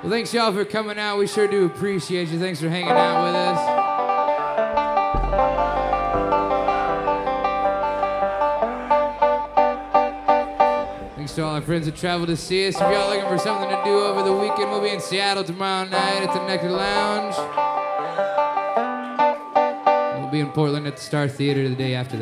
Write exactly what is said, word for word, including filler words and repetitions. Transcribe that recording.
Well, thanks y'all for coming out. We sure do appreciate you. Thanks for hanging out with us. Thanks to all our friends that traveled to see us. If y'all looking for something to do over the weekend, we'll be in Seattle tomorrow night at the Nectar Lounge. We'll be in Portland at the Star Theater the day after that.